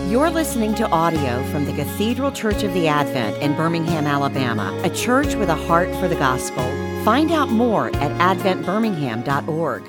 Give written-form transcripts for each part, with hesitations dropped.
You're listening to audio from the Cathedral Church of the Advent in Birmingham, Alabama, a church with a heart for the gospel. Find out more at adventbirmingham.org.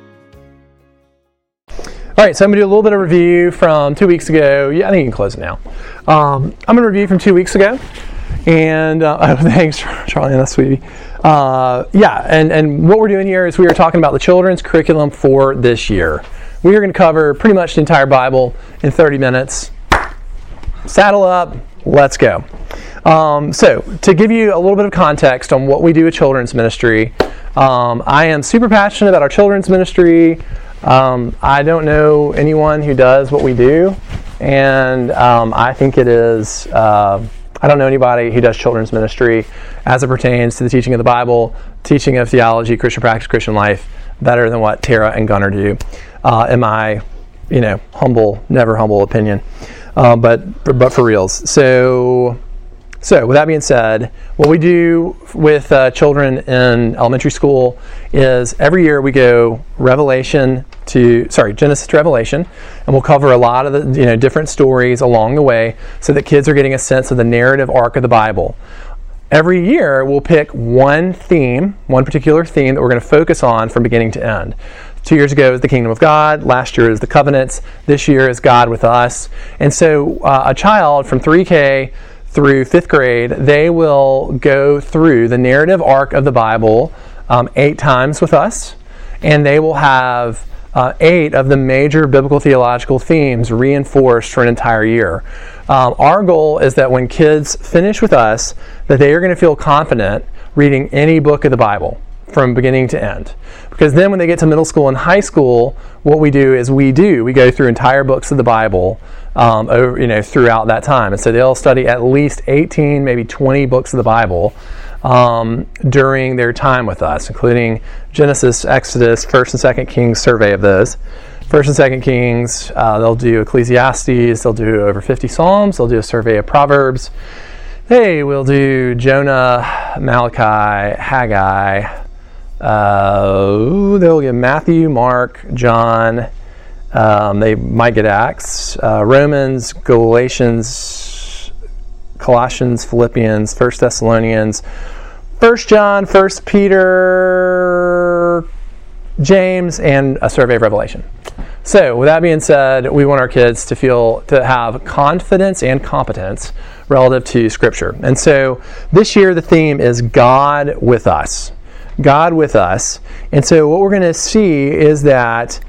All right, so I'm going to do a little bit of review from 2 weeks ago. Yeah, I think you can close it now. I'm going to review from 2 weeks ago. And, thanks, Charlie, that's sweetie. And what we're doing here is we are talking about the children's curriculum for this year. We are going to cover pretty much the entire Bible in 30 minutes. Saddle up, let's go. So, to give you a little bit of context on what we do at children's ministry, I am super passionate about our children's ministry. I don't know anyone who does what we do, and I think it is... I don't know anybody who does children's ministry as it pertains to the teaching of the Bible, teaching of theology, Christian practice, Christian life, better than what Tara and Gunnar do, in my, humble, never humble opinion, but for reals. So with that being said, what we do with children in elementary school is every year we go Genesis to Revelation, and we'll cover a lot of the different stories along the way so that kids are getting a sense of the narrative arc of the Bible. Every year we'll pick one particular theme that we're going to focus on from beginning to end. 2 years ago is the kingdom of God. Last year is the covenants. This year is God with us. And so a child from 3K through 5th grade, they will go through the narrative arc of the Bible 8 times with us, and they will have 8 of the major biblical theological themes reinforced for an entire year. Our goal is that when kids finish with us, that they are going to feel confident reading any book of the Bible from beginning to end. Because then when they get to middle school and high school, what we do is we go through entire books of the Bible throughout that time. And so they'll study at least 18, maybe 20 books of the Bible during their time with us, including Genesis, Exodus, 1st and 2nd Kings, survey of those. 1st and 2nd Kings, they'll do Ecclesiastes, they'll do over 50 Psalms, they'll do a survey of Proverbs. They will do Jonah, Malachi, Haggai. They'll get Matthew, Mark, John. They might get Acts, Romans, Galatians, Colossians, Philippians, 1 Thessalonians, 1 John, 1 Peter, James, and a survey of Revelation. So, with that being said, we want our kids to have confidence and competence relative to Scripture. And so, this year the theme is God with us. God with us. And so, what we're going to see is that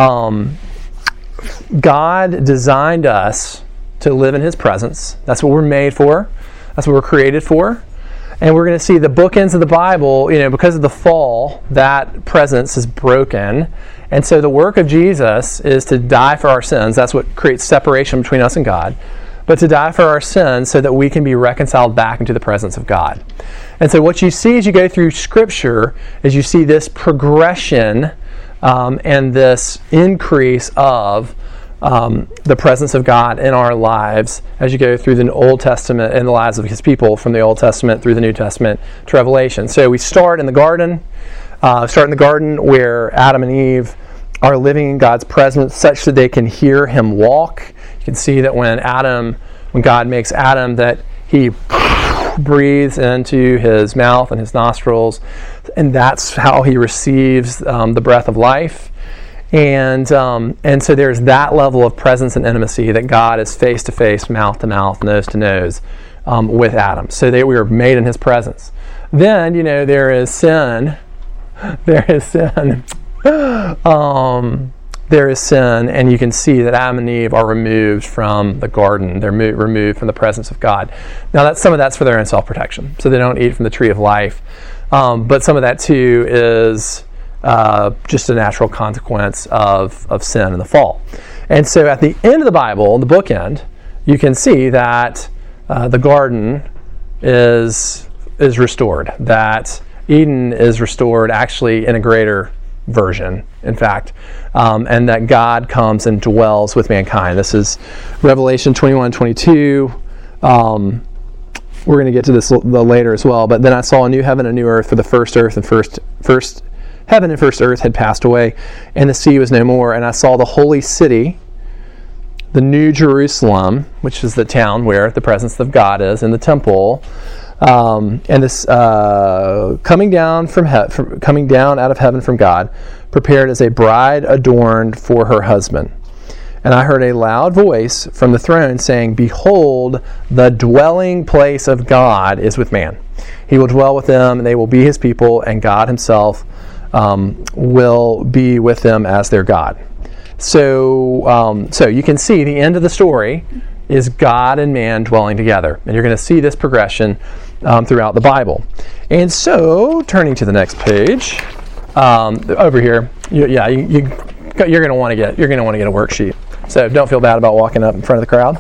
God designed us to live in His presence. That's what we're made for. That's what we're created for. And we're going to see the bookends of the Bible, because of the fall, that presence is broken. And so the work of Jesus is to die for our sins. That's what creates separation between us and God. But to die for our sins so that we can be reconciled back into the presence of God. And so what you see as you go through Scripture is you see this progression and this increase of the presence of God in our lives as you go through the Old Testament and the lives of His people from the Old Testament through the New Testament to Revelation. So we start in the garden. Where Adam and Eve are living in God's presence such that they can hear Him walk. You can see that when God makes Adam, that He breathes into his mouth and his nostrils, and that's how he receives the breath of life. And so there's that level of presence and intimacy that God is face to face, mouth to mouth, nose to nose with Adam. So we were made in His presence. Then there is sin. There is sin. There is sin, and you can see that Adam and Eve are removed from the garden. They're removed from the presence of God. Now, some of that's for their own self-protection, so they don't eat from the tree of life. But some of that too is just a natural consequence of sin and the fall. And so, at the end of the Bible, the bookend, you can see that the garden is restored. That Eden is restored, actually in a greater version, in fact, and that God comes and dwells with mankind. This is Revelation 21-22. We're going to get to this later as well. But then I saw a new heaven and a new earth, for the first earth and first heaven and first earth had passed away, and the sea was no more. And I saw the holy city, the New Jerusalem, which is the town where the presence of God is in the temple, and this coming down out of heaven from God, prepared as a bride adorned for her husband. And I heard a loud voice from the throne saying, "Behold, the dwelling place of God is with man. He will dwell with them, and they will be his people, and God himself will be with them as their God." So you can see the end of the story is God and man dwelling together. And you're going to see this progression throughout the Bible. And so, turning to the next page, over here, you're going to want to get a worksheet. So don't feel bad about walking up in front of the crowd,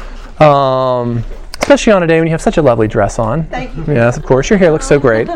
especially on a day when you have such a lovely dress on. Thank you. Yes, of course, your hair looks so great.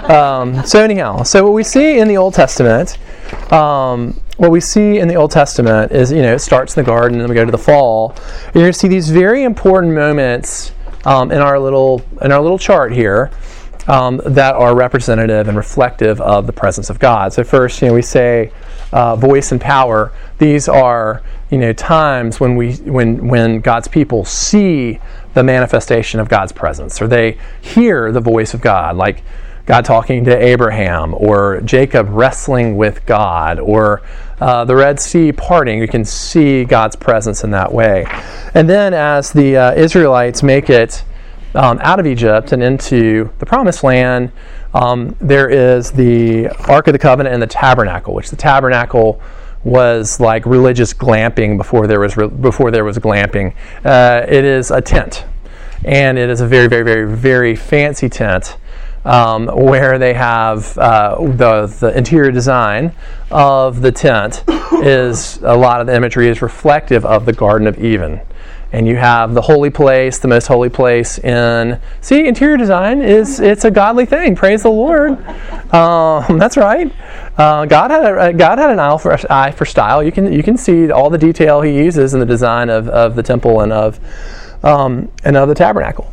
So what we see in the Old Testament. What we see in the Old Testament is, it starts in the garden, and then we go to the fall. You're going to see these very important moments in our little chart here that are representative and reflective of the presence of God. So first, we say voice and power. These are times when God's people see the manifestation of God's presence, or they hear the voice of God, like God talking to Abraham, or Jacob wrestling with God, or the Red Sea parting. You can see God's presence in that way. And then as the Israelites make it out of Egypt and into the Promised Land, there is the Ark of the Covenant and the Tabernacle, which the Tabernacle was like religious glamping before there was glamping. It is a tent, and it is a very, very, very, very fancy tent. Where they have the interior design of the tent is a lot of the imagery is reflective of the Garden of Eden. And you have the holy place, the most holy place interior design it's a godly thing. Praise the Lord. That's right. God had an eye for style. You can see all the detail he uses in the design of the temple and of the tabernacle.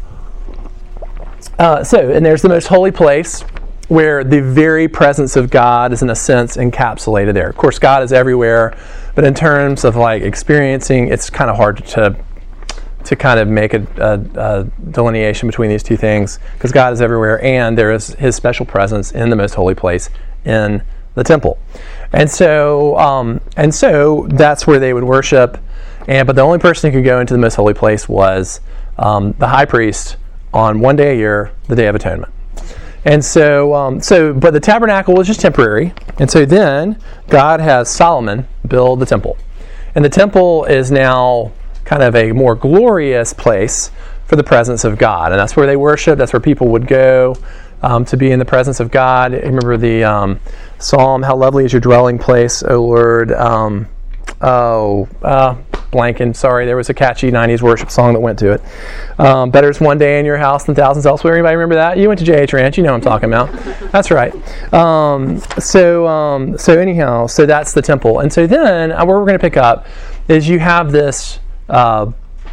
And there's the most holy place, where the very presence of God is in a sense encapsulated there. Of course, God is everywhere, but in terms of experiencing, it's kind of hard to kind of make a delineation between these two things, because God is everywhere, and there is his special presence in the most holy place in the temple. And so that's where they would worship. But the only person who could go into the most holy place was the high priest on one day a year, the Day of Atonement. And but the tabernacle was just temporary. And so then God has Solomon build the temple. And the temple is now kind of a more glorious place for the presence of God. And that's where they worship. That's where people would go to be in the presence of God. Remember the Psalm, "How lovely is your dwelling place, O Lord." Blanking. Sorry, there was a catchy 90s worship song that went to it. "Better is one day in your house than thousands elsewhere." Anybody remember that? You went to J.H. Ranch. You know what I'm talking about. That's right. So anyhow, so that's the temple. And so then where we're going to pick up is you have this, but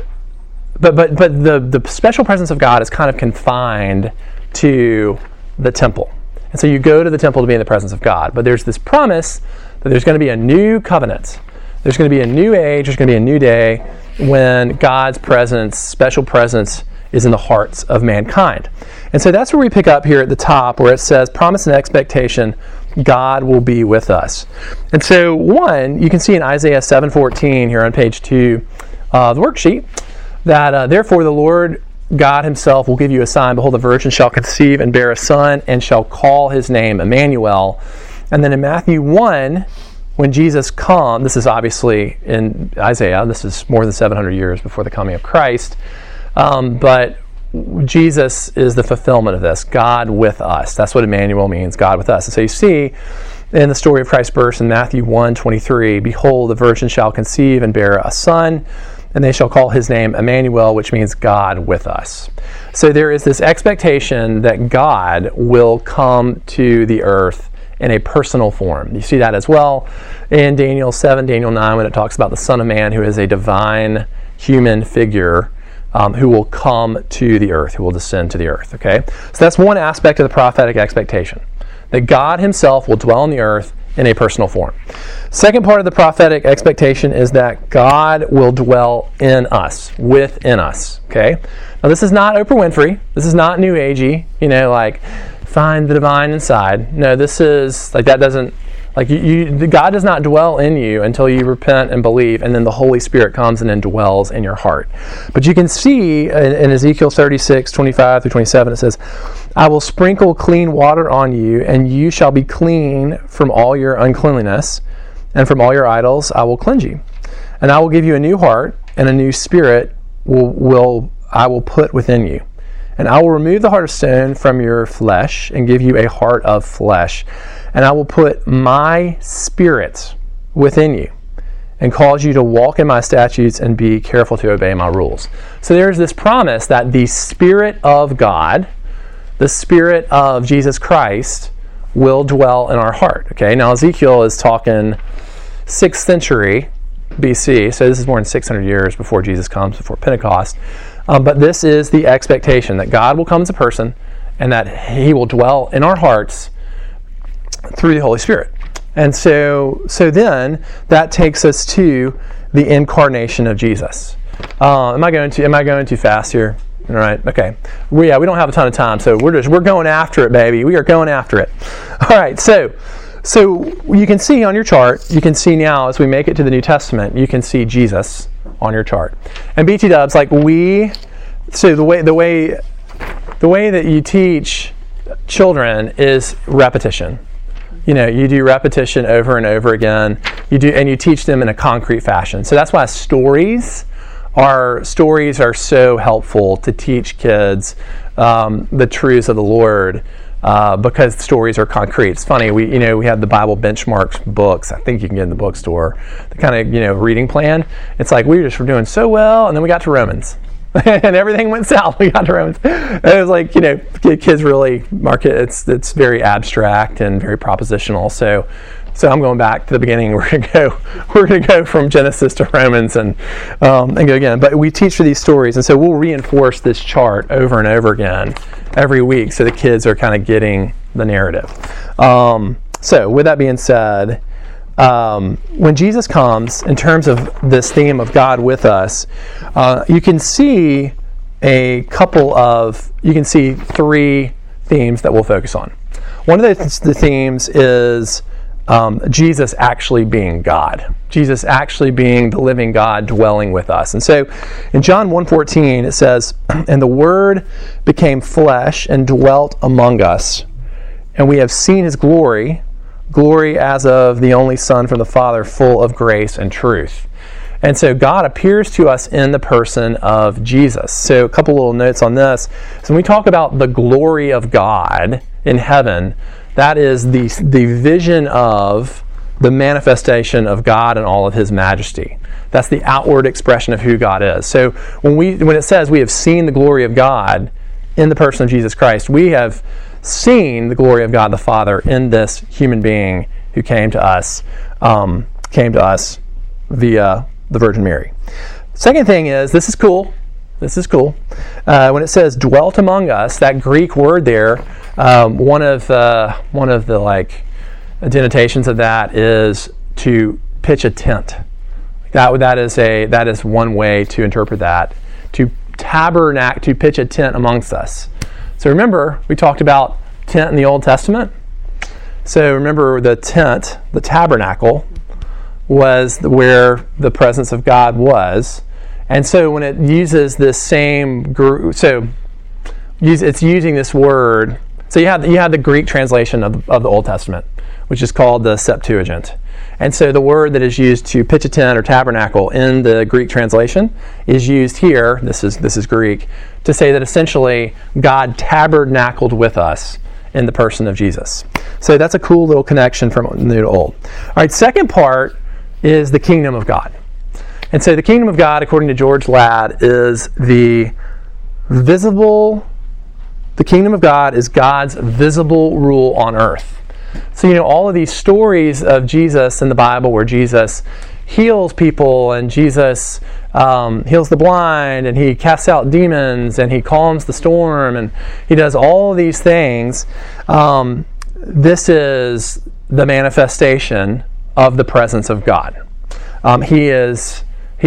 the special presence of God is kind of confined to the temple. And so you go to the temple to be in the presence of God. But there's this promise that there's going to be a new covenant. There's going to be a new age, there's going to be a new day when God's presence, special presence, is in the hearts of mankind. And so that's where we pick up here at the top, where it says, promise and expectation, God will be with us. And so you can see in Isaiah 7:14 here on page 2 of the worksheet, that therefore the Lord God himself will give you a sign. Behold, the virgin shall conceive and bear a son, and shall call his name Emmanuel. And then in Matthew 1, when Jesus comes, this is obviously in Isaiah, this is more than 700 years before the coming of Christ, but Jesus is the fulfillment of this, God with us. That's what Emmanuel means, God with us. And so you see in the story of Christ's birth in Matthew 1:23, behold, the virgin shall conceive and bear a son, and they shall call his name Emmanuel, which means God with us. So there is this expectation that God will come to the earth in a personal form. You see that as well in Daniel 7, Daniel 9, when it talks about the Son of Man, who is a divine human figure who will come to the earth, who will descend to the earth. Okay, so that's one aspect of the prophetic expectation, that God himself will dwell on the earth in a personal form. Second part of the prophetic expectation is that God will dwell in us, within us. Okay? Now this is not Oprah Winfrey. This is not New Agey, like find the divine inside. No, this is like that doesn't God does not dwell in you until you repent and believe, and then the Holy Spirit comes and dwells in your heart. But you can see in Ezekiel 36, 25 through 27, it says, I will sprinkle clean water on you, and you shall be clean from all your uncleanliness, and from all your idols I will cleanse you. And I will give you a new heart, and a new spirit I will put within you. And I will remove the heart of stone from your flesh, and give you a heart of flesh. And I will put my spirit within you and cause you to walk in my statutes and be careful to obey my rules. So there's this promise that the Spirit of God, the Spirit of Jesus Christ, will dwell in our heart. Okay, now Ezekiel is talking 6th century BC, so this is more than 600 years before Jesus comes, before Pentecost. But this is the expectation that God will come as a person and that He will dwell in our hearts through the Holy Spirit. And so then that takes us to the incarnation of Jesus. Am I going too fast here? All right. Okay. We don't have a ton of time, so we're going after it, baby. We are going after it. All right. So you can see on your chart. You can see now as we make it to the New Testament. You can see Jesus on your chart. And BT Dubs, so the way that you teach children is repetition. You do repetition over and over again. And you teach them in a concrete fashion. So that's why stories are so helpful to teach kids the truths of the Lord, because stories are concrete. It's funny, we had the Bible benchmarks books. I think you can get in the bookstore. The kind of reading plan. It's like we were doing so well, and then we got to Romans. And everything went south. We got to Romans. And it was like, kids really mark it. It's very abstract and very propositional. So I'm going back to the beginning. We're gonna go from Genesis to Romans and go again. But we teach for these stories, and so we'll reinforce this chart over and over again every week, so the kids are kind of getting the narrative. So with that being said, when Jesus comes, in terms of this theme of God with us, you can see three themes that we'll focus on. One of the themes is Jesus actually being God. Jesus actually being the living God dwelling with us. And so in John 1:14 it says, and the Word became flesh and dwelt among us, and we have seen His glory as of the only Son from the Father, full of grace and truth. And so God appears to us in the person of Jesus. So a couple little notes on this. So when we talk about the glory of God in heaven, that is the vision of the manifestation of God and all of His majesty. That's the outward expression of who God is. So when it says we have seen the glory of God in the person of Jesus Christ, we have seen the glory of God the Father in this human being who came to us via the Virgin Mary. Second thing is, this is cool. When it says dwelt among us, that Greek word there, one of the denotations of that is to pitch a tent. That is one way to interpret that. To pitch a tent amongst us. So remember, we talked about tent in the Old Testament. So remember, the tent, the tabernacle, was where the presence of God was. And so when it uses this same group, it's using this word. So you had the Greek translation of the Old Testament, which is called the Septuagint. And so the word that is used to pitch a tent or tabernacle in the Greek translation is used here, this is Greek, to say that essentially God tabernacled with us in the person of Jesus. So that's a cool little connection from New to Old. All right, second part is the kingdom of God. And so the kingdom of God, according to George Ladd, is the kingdom of God is God's visible rule on earth. So, all of these stories of Jesus in the Bible where Jesus heals people and Jesus heals the blind and He casts out demons and He calms the storm and He does all of these things. This is the manifestation of the presence of God. He is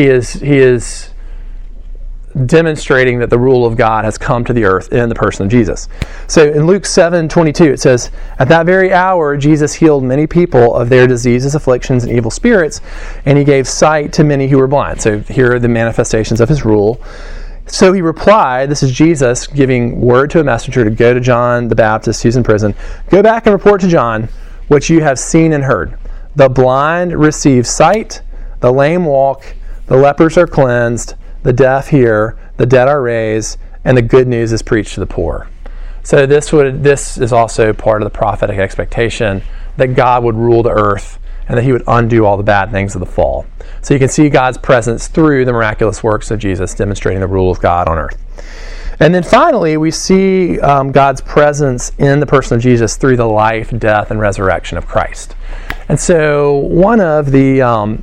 demonstrating that the rule of God has come to the earth in the person of Jesus. So in Luke 7:22 it says, "At that very hour Jesus healed many people of their diseases, afflictions, and evil spirits, and he gave sight to many who were blind." So here are the manifestations of his rule. "So he replied," this is Jesus giving word to a messenger to go to John the Baptist who's in prison, "Go back and report to John what you have seen and heard. The blind receive sight, the lame walk, the lepers are cleansed, the deaf hear, the dead are raised, and the good news is preached to the poor." So this is also part of the prophetic expectation that God would rule the earth and that he would undo all the bad things of the fall. So you can see God's presence through the miraculous works of Jesus, demonstrating the rule of God on earth. And then finally, we see God's presence in the person of Jesus through the life, death, and resurrection of Christ. And so one of the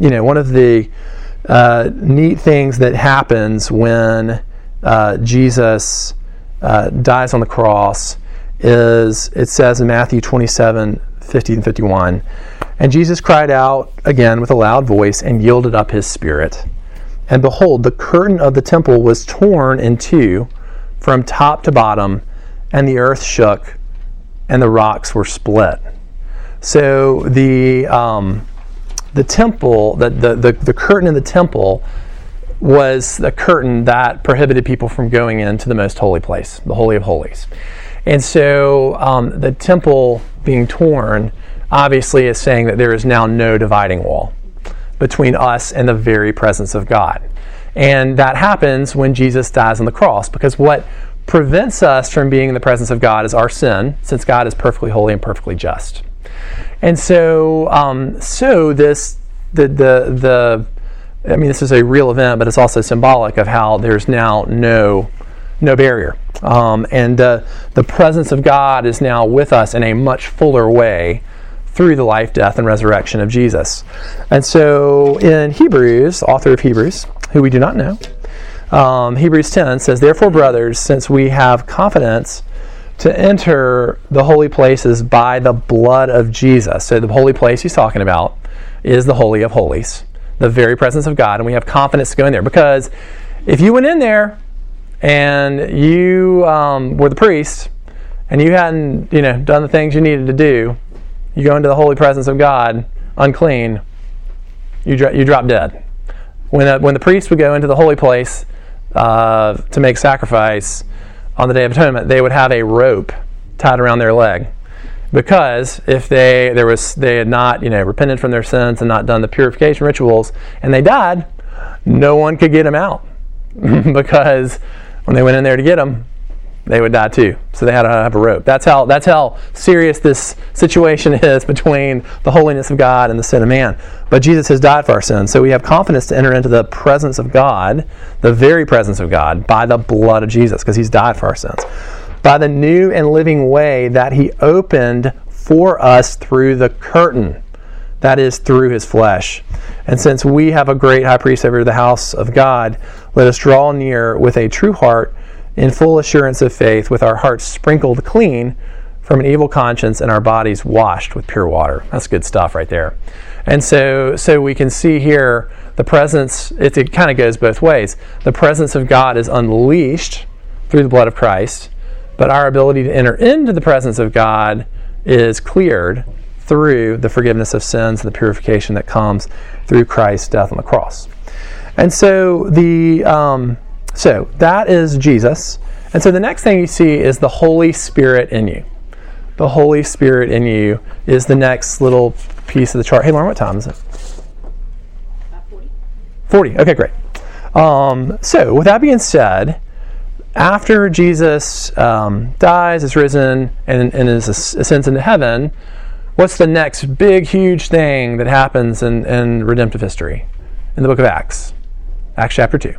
neat things that happens when Jesus dies on the cross is, it says in Matthew 27:50 and 51, "And Jesus cried out again with a loud voice and yielded up his spirit. And behold, the curtain of the temple was torn in two from top to bottom, and the earth shook, and the rocks were split." So the temple, the curtain in the temple was a curtain that prohibited people from going into the most holy place, the Holy of Holies. And so the temple being torn obviously is saying that there is now no dividing wall between us and the very presence of God. And that happens when Jesus dies on the cross, because what prevents us from being in the presence of God is our sin, since God is perfectly holy and perfectly just. And so, this is a real event, but it's also symbolic of how there's now no barrier. The presence of God is now with us in a much fuller way through the life, death, and resurrection of Jesus. And so in Hebrews, author of Hebrews, who we do not know, Hebrews 10 says, "Therefore, brothers, since we have confidence to enter the holy places by the blood of Jesus." So the holy place he's talking about is the Holy of Holies, the very presence of God, and we have confidence to go in there. Because if you went in there and you were the priest and you hadn't done the things you needed to do, you go into the holy presence of God unclean, you drop dead. When the priest would go into the holy place to make sacrifice on the Day of Atonement, they would have a rope tied around their leg, because if they had not repented from their sins and not done the purification rituals, and they died, no one could get them out because when they went in there to get them, they would die too. So they had to have a rope. That's how serious this situation is between the holiness of God and the sin of man. But Jesus has died for our sins, so we have confidence to enter into the presence of God, the very presence of God, by the blood of Jesus, because he's died for our sins. By the new and living way that he opened for us through the curtain, that is, through his flesh. And since we have a great high priest over the house of God, let us draw near with a true heart, in full assurance of faith, with our hearts sprinkled clean from an evil conscience and our bodies washed with pure water. That's good stuff right there. And so we can see here the presence, it kind of goes both ways. The presence of God is unleashed through the blood of Christ, but our ability to enter into the presence of God is cleared through the forgiveness of sins and the purification that comes through Christ's death on the cross. And so so that is Jesus. And so the next thing you see is the Holy Spirit in you. The Holy Spirit in you is the next little piece of the chart. Hey, Lauren, what time is it? About 40. 40. Okay, great. So with that being said, after Jesus dies, is risen, and ascends into heaven, what's the next big, huge thing that happens in redemptive history in the book of Acts? Acts chapter 2.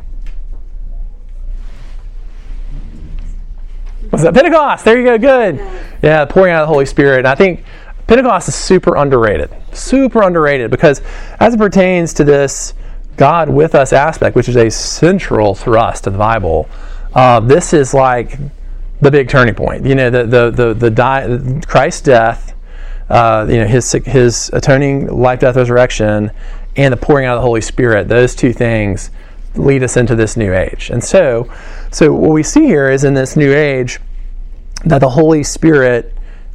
What's that? Pentecost. There you go. Good. Yeah, pouring out of the Holy Spirit. And I think Pentecost is super underrated. Super underrated, because as it pertains to this God with us aspect, which is a central thrust of the Bible, this is like the big turning point. The Christ's death, his atoning life, death, resurrection, and the pouring out of the Holy Spirit. Those two things lead us into this new age. And so what we see here is in this new age that the Holy Spirit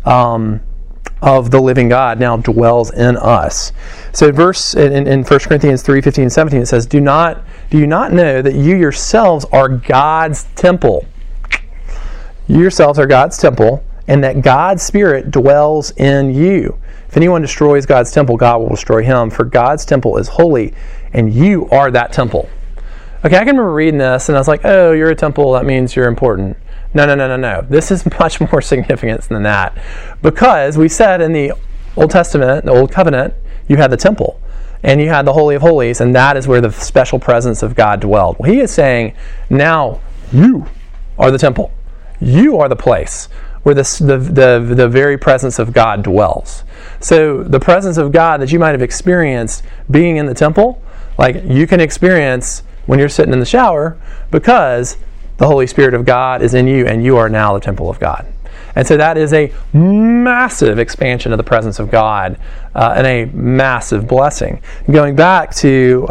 of the living God now dwells in us. So in 1 Corinthians 3:15 and 17 it says, Do you not know that you yourselves are God's temple? You yourselves are God's temple, and that God's Spirit dwells in you. If anyone destroys God's temple, God will destroy him, for God's temple is holy, and you are that temple. Okay, I can remember reading this, and I was like, oh, you're a temple, that means you're important. No. This is much more significant than that. Because we said in the Old Testament, the Old Covenant, you had the temple, and you had the Holy of Holies, and that is where the special presence of God dwelled. Well, he is saying, now you are the temple. You are the place where the very presence of God dwells. So the presence of God that you might have experienced being in the temple, like you can experience when you're sitting in the shower, because the Holy Spirit of God is in you and you are now the temple of God. And so that is a massive expansion of the presence of God and a massive blessing. Going back to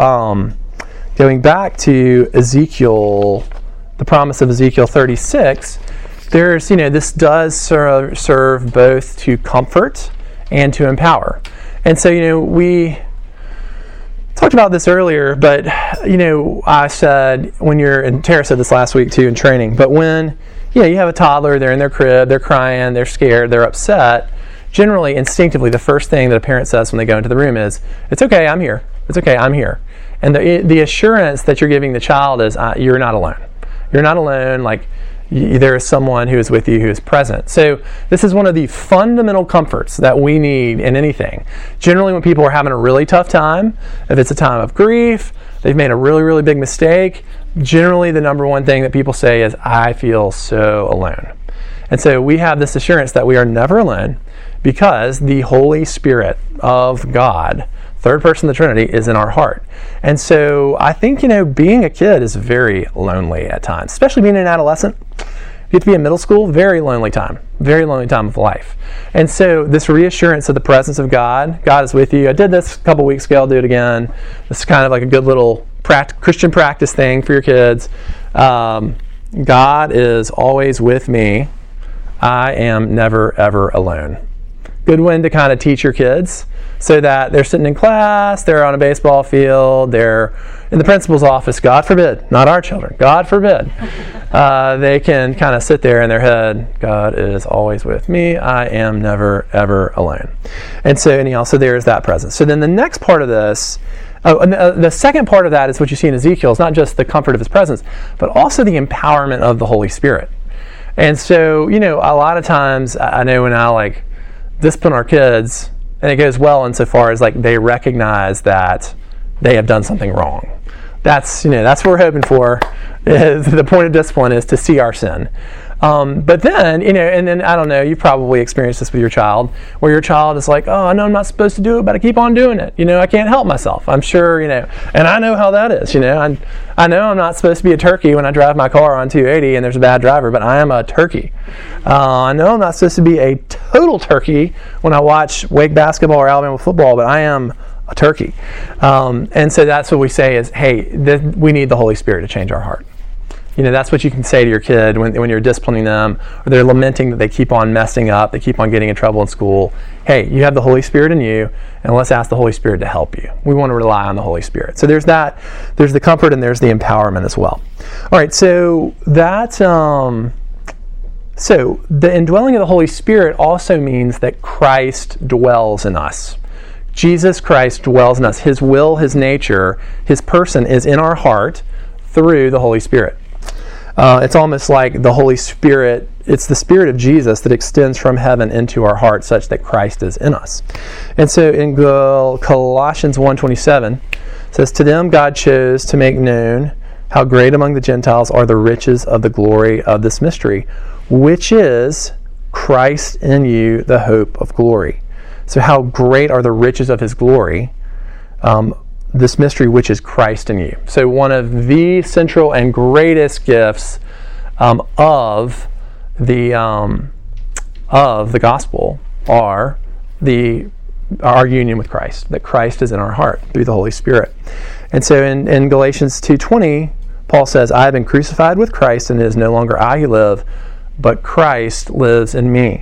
Ezekiel, the promise of Ezekiel 36, this does serve both to comfort and to empower. And so, we talked about this earlier, but, I said and Tara said this last week too in training, but when, you have a toddler, they're in their crib, they're crying, they're scared, they're upset, generally, instinctively, the first thing that a parent says when they go into the room is, it's okay, I'm here. It's okay, I'm here. And the assurance that you're giving the child is, you're not alone. You're not alone, there is someone who is with you, who is present. So this is one of the fundamental comforts that we need in anything. Generally, when people are having a really tough time, if it's a time of grief, they've made a really, really big mistake, generally the number one thing that people say is, I feel so alone. And so we have this assurance that we are never alone because the Holy Spirit of God, third person of the Trinity, is in our heart. And so I think, being a kid is very lonely at times, especially being an adolescent. You get to be in middle school, very lonely time of life. And so this reassurance of the presence of God is with you. I did this a couple weeks ago, I'll do it again. This is kind of like a good little Christian practice thing for your kids. God is always with me. I am never, ever alone. Good one to kind of teach your kids so that they're sitting in class, they're on a baseball field, they're in the principal's office, God forbid, not our children, God forbid. They can kind of sit there in their head, God is always with me, I am never, ever alone. And so so there's that presence. So then the next part of this, the second part of that is what you see in Ezekiel. It's not just the comfort of his presence, but also the empowerment of the Holy Spirit. And so, a lot of times, I know when I discipline our kids, and it goes well insofar as they recognize that they have done something wrong. That's what we're hoping for. The point of discipline is to see our sin. But then, and then I don't know, you've probably experienced this with your child, where your child is like, oh, I know I'm not supposed to do it, but I keep on doing it. I can't help myself. I'm sure, and I know how that is, I know I'm not supposed to be a turkey when I drive my car on 280 and there's a bad driver, but I am a turkey. I know I'm not supposed to be a total turkey when I watch Wake basketball or Alabama football, but I am a turkey. And so that's what we say is, hey, we need the Holy Spirit to change our heart. That's what you can say to your kid when you're disciplining them, or they're lamenting that they keep on messing up, they keep on getting in trouble in school. Hey, you have the Holy Spirit in you, and let's ask the Holy Spirit to help you. We want to rely on the Holy Spirit. So there's that, there's the comfort, and there's the empowerment as well. All right, so that, so the indwelling of the Holy Spirit also means that Christ dwells in us. Jesus Christ dwells in us. His will, his nature, his person is in our heart through the Holy Spirit. It's almost like the Holy Spirit, it's the Spirit of Jesus that extends from heaven into our heart such that Christ is in us. And so in Colossians 1:27, it says, to them God chose to make known how great among the Gentiles are the riches of the glory of this mystery, which is Christ in you, the hope of glory. So how great are the riches of his glory? This mystery, which is Christ in you. So one of the central and greatest gifts of the gospel are our union with Christ, that Christ is in our heart through the Holy Spirit. And so in Galatians 2:20, Paul says, I have been crucified with Christ, and it is no longer I who live, but Christ lives in me.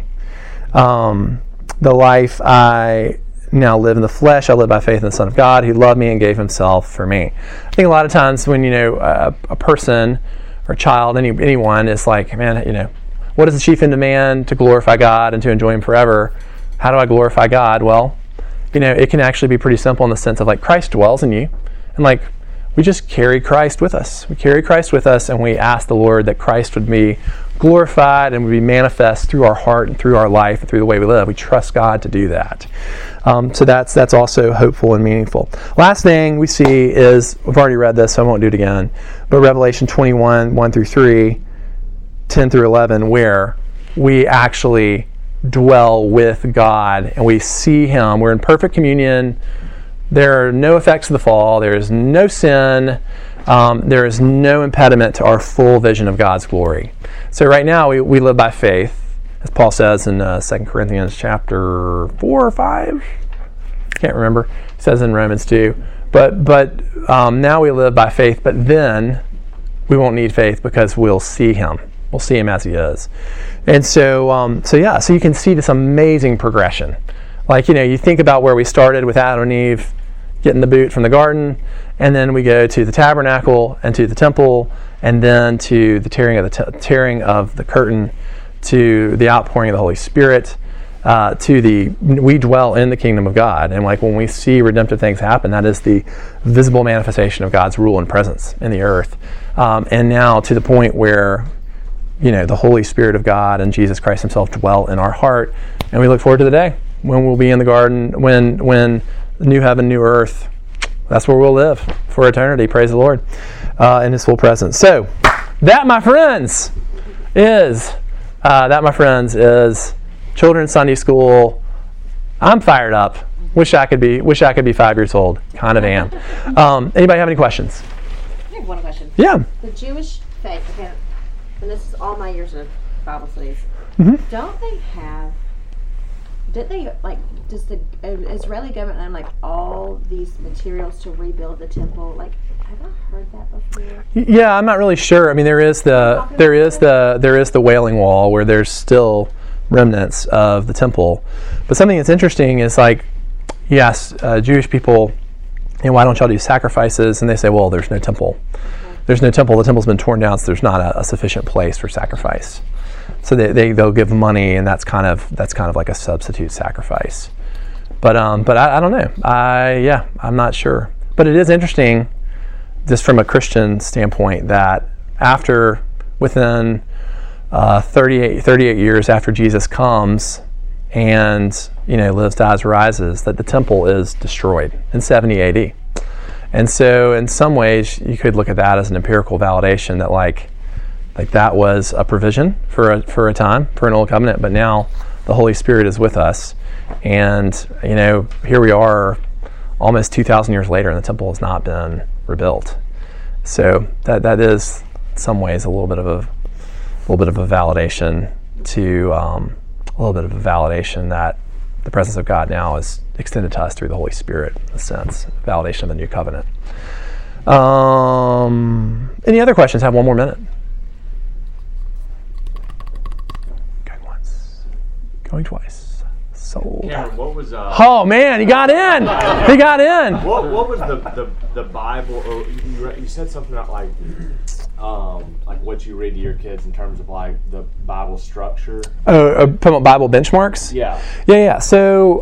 The life I now live in the flesh, I live by faith in the Son of God, who loved me and gave himself for me. I think a lot of times when, a person or child, anyone is like, man, what is the chief end of man? To glorify God and to enjoy him forever. How do I glorify God? Well, it can actually be pretty simple in the sense of like Christ dwells in you. And we just carry Christ with us. We carry Christ with us, and we ask the Lord that Christ would be glorified and would be manifest through our heart and through our life and through the way we live. We trust God to do that. So that's also hopeful and meaningful. Last thing we see is, we've already read this, so I won't do it again, but Revelation 21, 1 through 3, 10 through 11, where we actually dwell with God and we see him. We're in perfect communion. There are no effects of the fall. There is no sin. There is no impediment to our full vision of God's glory. So right now we live by faith, as Paul says in 2 Corinthians chapter 4 or 5. Can't remember. He says in Romans 2. But now we live by faith, but then we won't need faith because we'll see him. We'll see him as he is. And so you can see this amazing progression. You think about where we started with Adam and Eve getting the boot from the garden, and then we go to the tabernacle and to the temple, and then to the tearing of the curtain, to the outpouring of the Holy Spirit, we dwell in the kingdom of God. And when we see redemptive things happen, that is the visible manifestation of God's rule and presence in the earth. And now to the point where the Holy Spirit of God and Jesus Christ himself dwell in our heart, and we look forward to the day when we'll be in the garden, when new heaven, new earth, that's where we'll live for eternity. Praise the Lord, in his full presence. So that, my friends, is children's Sunday school. I'm fired up. Wish I could be 5 years old. Kind of am. Anybody have any questions? I have one question. Yeah. The Jewish faith, okay, and this is all my years of Bible studies. Mm-hmm. Does the Israeli government own all these materials to rebuild the temple? Have I heard that before? Yeah, I'm not really sure. There is the Wailing Wall where there's still remnants of the temple. But something that's interesting is yes, Jewish people, why don't y'all do sacrifices? And they say, well, there's no temple. There's no temple. The temple's been torn down, so there's not a sufficient place for sacrifice. So they'll give money, and that's kind of like a substitute sacrifice. But I don't know. I'm not sure. But it is interesting, just from a Christian standpoint, that within 38 years after Jesus comes and lives, dies, rises, that the temple is destroyed in 70 AD. And so in some ways you could look at that as an empirical validation that like that was a provision for a time, for an old covenant, but now the Holy Spirit is with us. And here we are almost 2,000 years later, and the temple has not been rebuilt. So that is in some ways a little bit of a validation that the presence of God now is extended to us through the Holy Spirit, in a sense, validation of the new covenant. Any other questions? Have one more minute. Going once, going twice. Sold. Cameron, what was? Oh man, he got in. He got in. What was the Bible? Or you said something about like what you read to your kids in terms of like the Bible structure. Oh, talking about Bible benchmarks. Yeah. So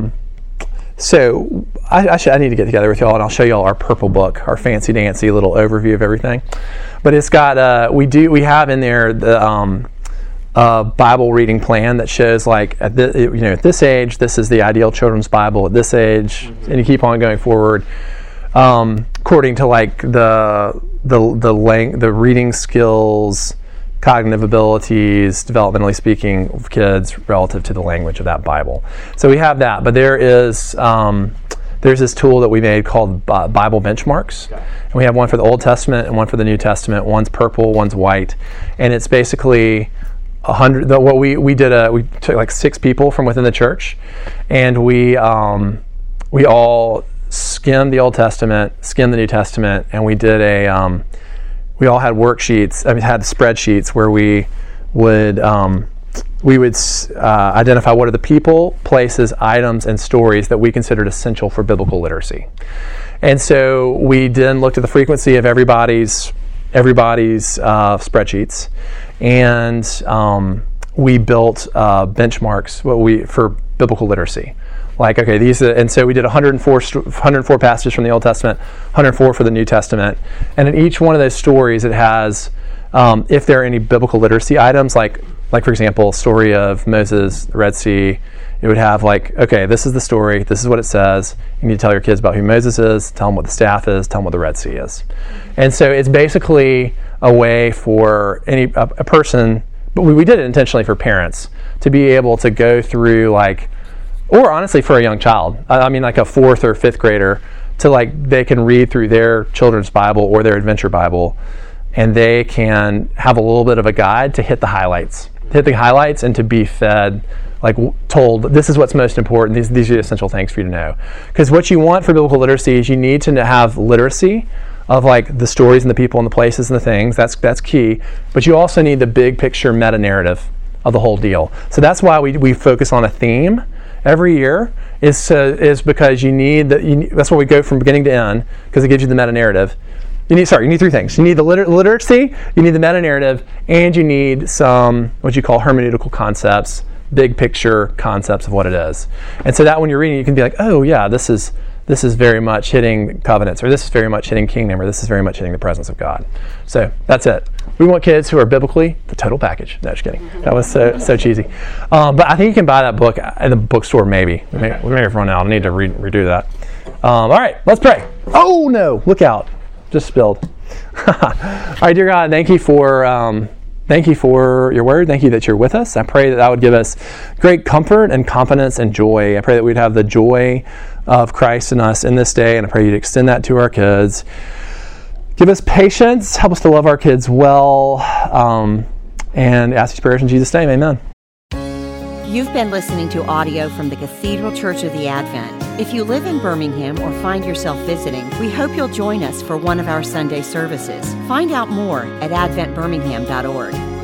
I need to get together with y'all, and I'll show y'all our purple book, our fancy dancy little overview of everything. But it's got we have in there the Bible reading plan that shows like at this age this is the ideal children's Bible at this age, and you keep on going forward according to like the reading skills, cognitive abilities, developmentally speaking, of kids relative to the language of that Bible. So we have that, but there's this tool that we made called Bible benchmarks, and we have one for the Old Testament and one for the New Testament. One's purple, one's white, and it's basically 100. We took like 6 people from within the church, and we all skimmed the Old Testament, skimmed the New Testament, and we did we all had worksheets. Had spreadsheets where we would identify what are the people, places, items, and stories that we considered essential for biblical literacy. And so we then looked at the frequency of everybody's spreadsheets, and we built benchmarks for biblical literacy. Like, okay, and so we did 104 passages from the Old Testament, 104 for the New Testament, and in each one of those stories, it has if there are any biblical literacy items, like for example, story of Moses, the Red Sea. It would have like, okay, this is the story, this is what it says. You need to tell your kids about who Moses is, tell them what the staff is, tell them what the Red Sea is. And so it's basically a way for a person, but we did it intentionally for parents, to be able to go through or honestly for a young child, like a 4th or 5th grader, to they can read through their children's Bible or their adventure Bible, and they can have a little bit of a guide to hit the highlights and to be fed, told, this is what's most important, these are the essential things for you to know. Because what you want for biblical literacy is you need to have literacy of the stories and the people and the places and the things. That's key. But you also need the big picture meta narrative of the whole deal. So that's why we focus on a theme every year, is because you need that's why we go from beginning to end, because it gives you the meta narrative. You need 3 things. You need the literacy, you need the meta narrative, and you need some what you call hermeneutical concepts, big picture concepts of what it is. And so that when you're reading, you can be like, oh yeah, this is very much hitting covenants, or this is very much hitting kingdom, or this is very much hitting the presence of God. So that's it. We want kids who are biblically the total package. No, just kidding. That was so cheesy. But I think you can buy that book in the bookstore. Maybe we may have run out. I need to redo that. All right, let's pray. Oh no! Look out! Just spilled. All right, dear God, thank you for your word. Thank you that you're with us. I pray that would give us great comfort and confidence and joy. I pray that we'd have the joy of Christ in us in this day, and I pray you'd extend that to our kids. Give us patience. Help us to love our kids well. And ask these prayers in Jesus' name. Amen. You've been listening to audio from the Cathedral Church of the Advent. If you live in Birmingham or find yourself visiting, we hope you'll join us for one of our Sunday services. Find out more at adventbirmingham.org.